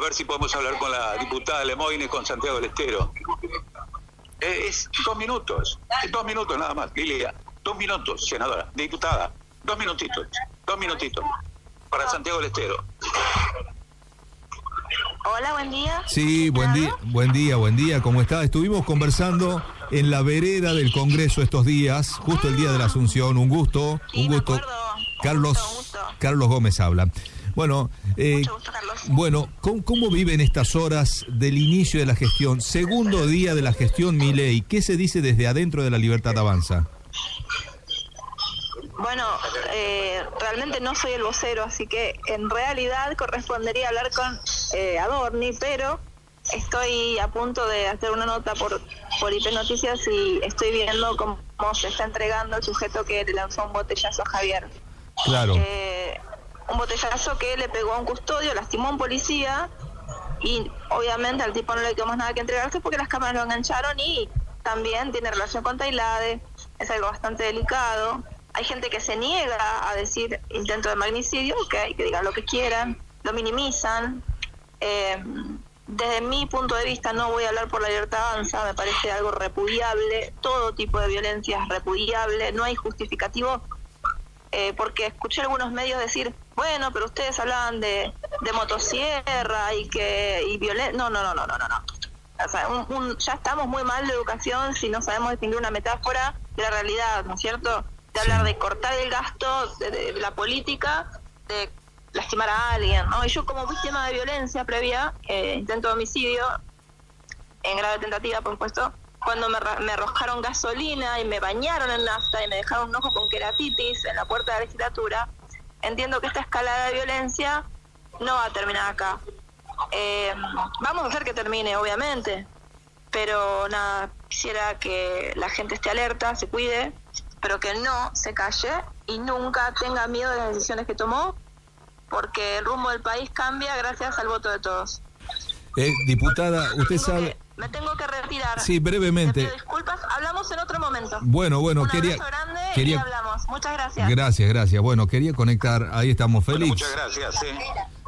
ver si podemos hablar con la diputada Lemoyne y con Santiago del Estero. Es 2 minutos, 2 minutos nada más, Lilia. 2 minutos, senadora, diputada. 2 minutitos, para Santiago del Estero. Hola, buen día. Sí, buen día, ¿cómo está? Estuvimos conversando en la vereda del Congreso estos días, justo el día de la Asunción. Un gusto. Carlos Gómez habla. Bueno, mucho gusto, Carlos. Bueno, ¿cómo viven estas horas del inicio de la gestión? Segundo día de la gestión Milei. ¿Qué se dice desde adentro de La Libertad Avanza? Bueno, realmente no soy el vocero, así que en realidad correspondería hablar con Adorni, pero estoy a punto de hacer una nota por IP Noticias y estoy viendo cómo se está entregando el sujeto que le lanzó un botellazo a Javier. Claro. Un botellazo que le pegó a un custodio, lastimó a un policía y obviamente al tipo no le quedó más nada que entregarse porque las cámaras lo engancharon y también tiene relación con Tailade, es algo bastante delicado. Hay gente que se niega a decir intento de magnicidio, que digan lo que quieran, lo minimizan. Desde mi punto de vista, no voy a hablar por La Libertad Avanza, me parece algo repudiable, todo tipo de violencia es repudiable, no hay justificativo, porque escuché algunos medios decir, bueno, pero ustedes hablaban de motosierra y violencia. No. O sea, ya estamos muy mal de educación si no sabemos distinguir una metáfora de la realidad, ¿no es cierto? De hablar de cortar el gasto de la política, de lastimar a alguien, ¿no? Y yo como víctima de violencia previa, intento de homicidio, en grave tentativa, por supuesto, cuando me arrojaron gasolina y me bañaron en nafta y me dejaron un ojo con queratitis en la puerta de la legislatura, entiendo que esta escalada de violencia no va a terminar acá. Vamos a hacer que termine, obviamente, pero nada, quisiera que la gente esté alerta, se cuide, pero que no se calle y nunca tenga miedo de las decisiones que tomó, porque el rumbo del país cambia gracias al voto de todos. Diputada, usted sabe... Me tengo que retirar. Sí, brevemente. Te pido disculpas, hablamos en otro momento. Bueno, un abrazo grande y hablamos. Muchas gracias. Gracias. Bueno, quería conectar, ahí estamos, Félix. Bueno, muchas gracias.